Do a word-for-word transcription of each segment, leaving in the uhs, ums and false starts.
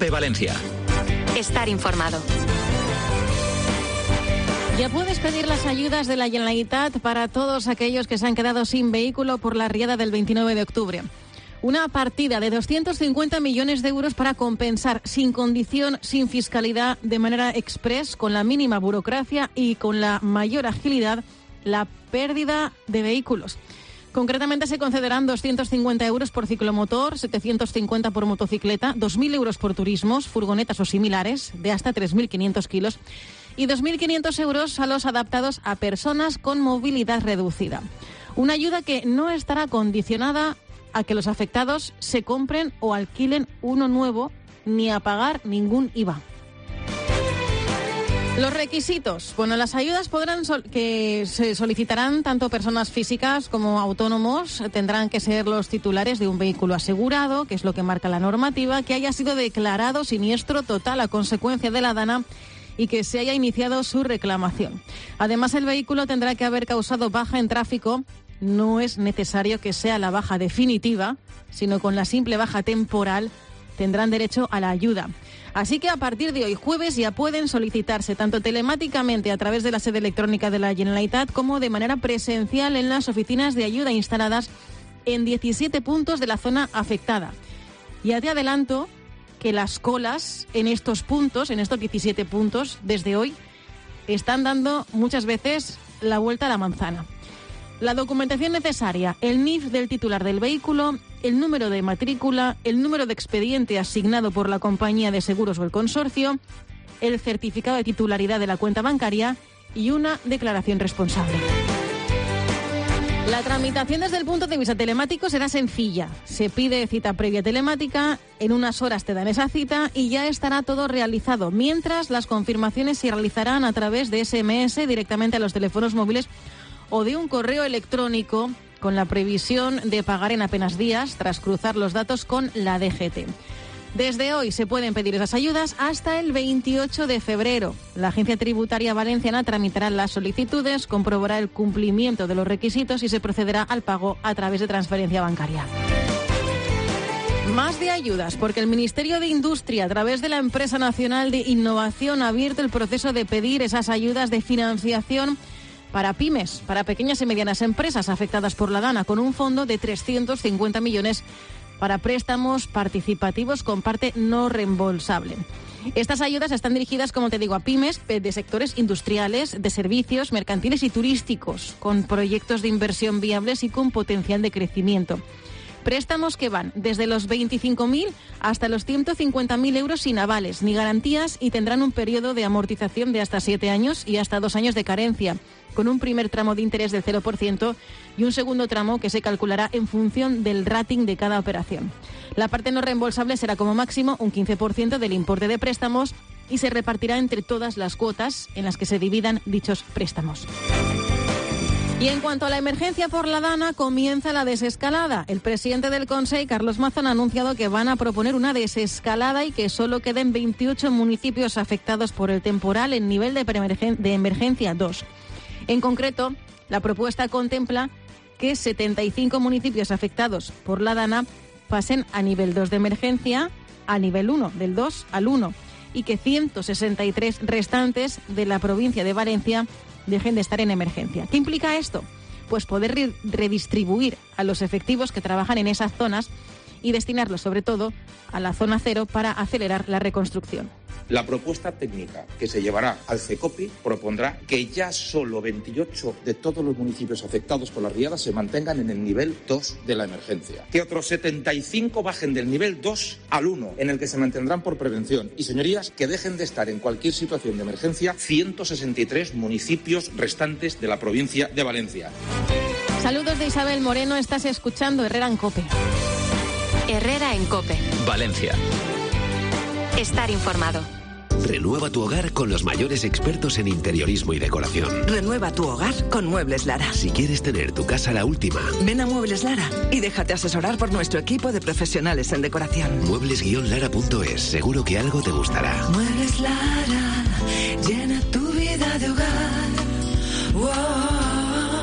COPE Valencia. Estar informado. Ya puedes pedir las ayudas de la Generalitat para todos aquellos que se han quedado sin vehículo por la riada del veintinueve de octubre. Una partida de doscientos cincuenta millones de euros para compensar sin condición, sin fiscalidad, de manera express, con la mínima burocracia y con la mayor agilidad, la pérdida de vehículos. Concretamente se concederán doscientos cincuenta euros por ciclomotor, setecientos cincuenta por motocicleta, dos mil euros por turismos, furgonetas o similares de hasta tres mil quinientos kilos y dos mil quinientos euros a los adaptados a personas con movilidad reducida. Una ayuda que no estará condicionada a que los afectados se compren o alquilen uno nuevo, ni a pagar ningún I V A. Los requisitos. Bueno, las ayudas podrán sol- que se solicitarán tanto personas físicas como autónomos. Tendrán que ser los titulares de un vehículo asegurado, que es lo que marca la normativa, que haya sido declarado siniestro total a consecuencia de la DANA y que se haya iniciado su reclamación. Además, el vehículo tendrá que haber causado baja en tráfico. No es necesario que sea la baja definitiva, sino con la simple baja temporal tendrán derecho a la ayuda. Así que a partir de hoy, jueves, ya pueden solicitarse tanto telemáticamente a través de la sede electrónica de la Generalitat como de manera presencial en las oficinas de ayuda instaladas en diecisiete puntos de la zona afectada. Ya te adelanto que las colas en estos puntos, en estos diecisiete puntos, desde hoy, están dando muchas veces la vuelta a la manzana. La documentación necesaria, el N I F del titular del vehículo, el número de matrícula, el número de expediente asignado por la compañía de seguros o el consorcio, el certificado de titularidad de la cuenta bancaria y una declaración responsable. La tramitación desde el punto de vista telemático será sencilla. Se pide cita previa telemática, en unas horas te dan esa cita y ya estará todo realizado, mientras las confirmaciones se realizarán a través de ese eme ese directamente a los teléfonos móviles o de un correo electrónico con la previsión de pagar en apenas días tras cruzar los datos con la D G T. Desde hoy se pueden pedir esas ayudas hasta el veintiocho de febrero. La Agencia Tributaria Valenciana tramitará las solicitudes, comprobará el cumplimiento de los requisitos y se procederá al pago a través de transferencia bancaria. Más de ayudas, porque el Ministerio de Industria, a través de la Empresa Nacional de Innovación, ha abierto el proceso de pedir esas ayudas de financiación para pymes, para pequeñas y medianas empresas afectadas por la DANA, con un fondo de trescientos cincuenta millones para préstamos participativos con parte no reembolsable. Estas ayudas están dirigidas, como te digo, a pymes de sectores industriales, de servicios, mercantiles y turísticos, con proyectos de inversión viables y con potencial de crecimiento. Préstamos que van desde los veinticinco mil hasta los ciento cincuenta mil euros sin avales ni garantías y tendrán un periodo de amortización de hasta siete años y hasta dos años de carencia, con un primer tramo de interés del cero por ciento y un segundo tramo que se calculará en función del rating de cada operación. La parte no reembolsable será como máximo un quince por ciento del importe de préstamos y se repartirá entre todas las cuotas en las que se dividan dichos préstamos. Y en cuanto a la emergencia por la DANA, comienza la desescalada. El presidente del Consell, Carlos Mazón, ha anunciado que van a proponer una desescalada y que solo queden veintiocho municipios afectados por el temporal en nivel de, preemergen- de emergencia dos. En concreto, la propuesta contempla que setenta y cinco municipios afectados por la DANA pasen a nivel dos de emergencia, a nivel uno, del dos al uno, y que ciento sesenta y tres restantes de la provincia de Valencia dejen de estar en emergencia. ¿Qué implica esto? Pues poder re- redistribuir a los efectivos que trabajan en esas zonas y destinarlos sobre todo a la zona cero para acelerar la reconstrucción. La propuesta técnica que se llevará al CECOPI propondrá que ya solo veintiocho de todos los municipios afectados por las riadas se mantengan en el nivel dos de la emergencia. Que otros setenta y cinco bajen del nivel dos al uno, en el que se mantendrán por prevención. Y, señorías, que dejen de estar en cualquier situación de emergencia ciento sesenta y tres municipios restantes de la provincia de Valencia. Saludos de Isabel Moreno, estás escuchando Herrera en COPE. Herrera en COPE. Valencia. Estar informado. Renueva tu hogar con los mayores expertos en interiorismo y decoración. Renueva tu hogar con Muebles Lara. Si quieres tener tu casa a la última, ven a Muebles Lara y déjate asesorar por nuestro equipo de profesionales en decoración. muebles guion lara punto es. Seguro que algo te gustará. Muebles Lara, llena tu vida de hogar. Wow.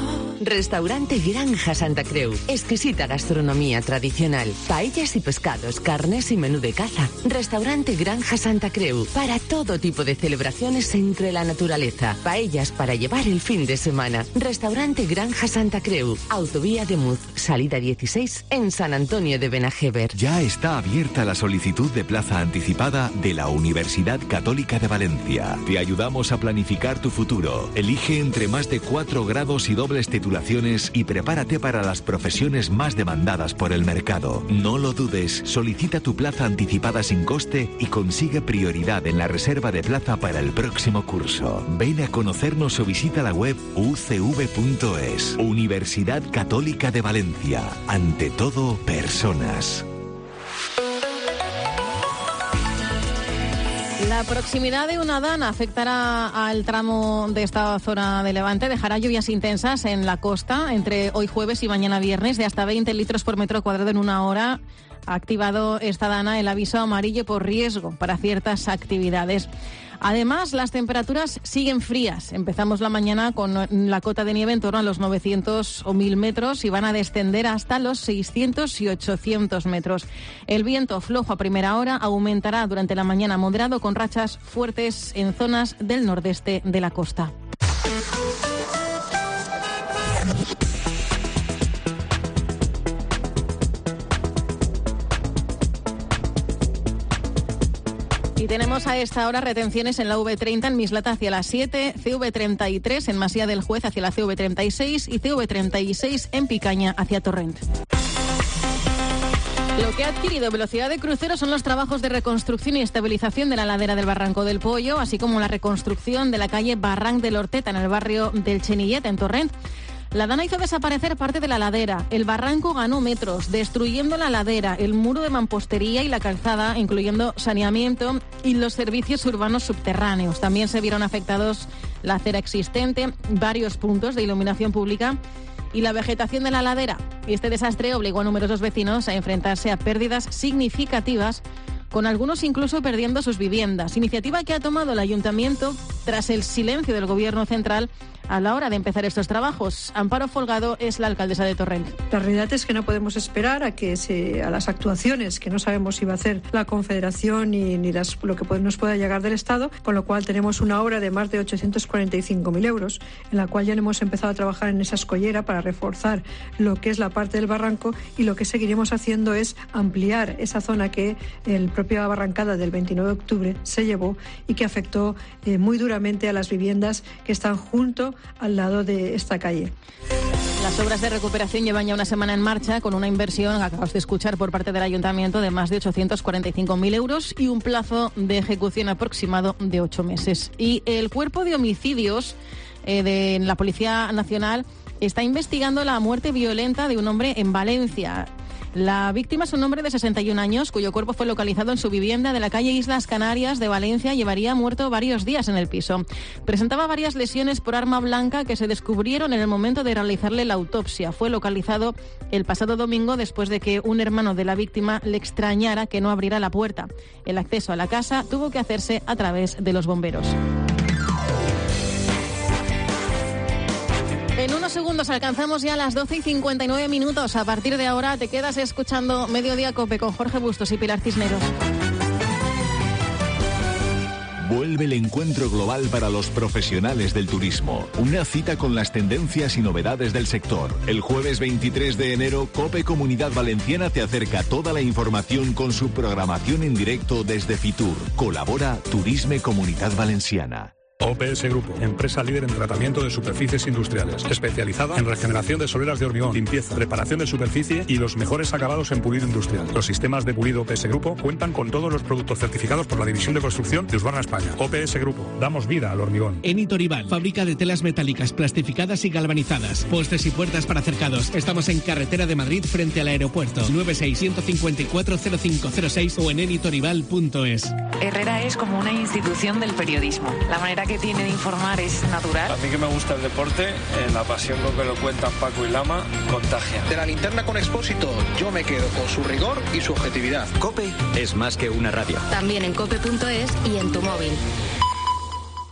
Restaurante Granja Santa Creu. Exquisita gastronomía tradicional. Paellas y pescados, carnes y menú de caza. Restaurante Granja Santa Creu. Para todo tipo de celebraciones entre la naturaleza. Paellas para llevar el fin de semana. Restaurante Granja Santa Creu. Autovía de Muz, salida dieciséis, en San Antonio de Benajever. Ya está abierta la solicitud de plaza anticipada de la Universidad Católica de Valencia. Te ayudamos a planificar tu futuro. Elige entre más de cuatro grados y dobles titulaciones y prepárate para las profesiones más demandadas por el mercado. No lo dudes, solicita tu plaza anticipada sin coste y consigue prioridad en la reserva de plaza para el próximo curso. Ven a conocernos o visita la web u c v punto es. Universidad Católica de Valencia. Ante todo, personas. La proximidad de una dana afectará al tramo de esta zona de Levante. Dejará lluvias intensas en la costa entre hoy jueves y mañana viernes de hasta veinte litros por metro cuadrado en una hora. Ha activado esta dana el aviso amarillo por riesgo para ciertas actividades. Además, las temperaturas siguen frías. Empezamos la mañana con la cota de nieve en torno a los novecientos o mil metros y van a descender hasta los seiscientos y ochocientos metros. El viento flojo a primera hora aumentará durante la mañana moderado con rachas fuertes en zonas del nordeste de la costa. Y tenemos a esta hora retenciones en la V treinta en Mislata hacia las siete, C V treinta y tres en Masía del Juez hacia la C V treinta y seis y C V treinta y seis en Picaña hacia Torrent. Lo que ha adquirido velocidad de crucero son los trabajos de reconstrucción y estabilización de la ladera del Barranco del Pollo, así como la reconstrucción de la calle Barranc de Lorteta en el barrio del Chenillet, en Torrent. La dana hizo desaparecer parte de la ladera. El barranco ganó metros, destruyendo la ladera, el muro de mampostería y la calzada, incluyendo saneamiento y los servicios urbanos subterráneos. También se vieron afectados la acera existente, varios puntos de iluminación pública y la vegetación de la ladera. Y este desastre obligó a numerosos vecinos a enfrentarse a pérdidas significativas, con algunos incluso perdiendo sus viviendas. Iniciativa que ha tomado el ayuntamiento tras el silencio del gobierno central a la hora de empezar estos trabajos. Amparo Folgado es la alcaldesa de Torrent. La realidad es que no podemos esperar a que se, a las actuaciones que no sabemos si va a hacer la Confederación ni, ni las, lo que nos pueda llegar del Estado, con lo cual tenemos una obra de más de ochocientos cuarenta y cinco mil euros, en la cual ya hemos empezado a trabajar en esa escollera para reforzar lo que es la parte del barranco, y lo que seguiremos haciendo es ampliar esa zona que el propia barrancada del veintinueve de octubre se llevó y que afectó eh, muy duramente a las viviendas que están junto al lado de esta calle. Las obras de recuperación llevan ya una semana en marcha con una inversión, acabamos de escuchar, por parte del Ayuntamiento de más de ochocientos cuarenta y cinco mil euros y un plazo de ejecución aproximado de ocho meses. Y el Cuerpo de Homicidios eh, de la Policía Nacional está investigando la muerte violenta de un hombre en Valencia. La víctima es un hombre de sesenta y un años cuyo cuerpo fue localizado en su vivienda de la calle Islas Canarias de Valencia. Llevaría muerto varios días en el piso. Presentaba varias lesiones por arma blanca que se descubrieron en el momento de realizarle la autopsia. Fue localizado el pasado domingo después de que un hermano de la víctima le extrañara que no abriera la puerta. El acceso a la casa tuvo que hacerse a través de los bomberos. En unos segundos alcanzamos ya las doce y cincuenta y nueve minutos. A partir de ahora te quedas escuchando Mediodía Cope con Jorge Bustos y Pilar Cisneros. Vuelve el encuentro global para los profesionales del turismo. Una cita con las tendencias y novedades del sector. El jueves veintitrés de enero, COPE Comunidad Valenciana te acerca toda la información con su programación en directo desde Fitur. Colabora Turisme Comunidad Valenciana. O P S Grupo, empresa líder en tratamiento de superficies industriales, especializada en regeneración de soleras de hormigón, limpieza, preparación de superficie y los mejores acabados en pulido industrial. Los sistemas de pulido O P S Grupo cuentan con todos los productos certificados por la División de Construcción de Husqvarna España. O P S Grupo, damos vida al hormigón. Enitorival, fábrica de telas metálicas, plastificadas y galvanizadas, postes y puertas para cercados. Estamos en Carretera de Madrid frente al aeropuerto. nueve seis uno cinco cuatro cero cinco cero seis o en enitorival punto es. Herrera es como una institución del periodismo. La manera que tiene de informar es natural. A mí que me gusta el deporte, eh, la pasión con que lo cuentan Paco y Lama contagia. De la linterna con Expósito, yo me quedo con su rigor y su objetividad. COPE es más que una radio. También en cope punto es y en tu móvil.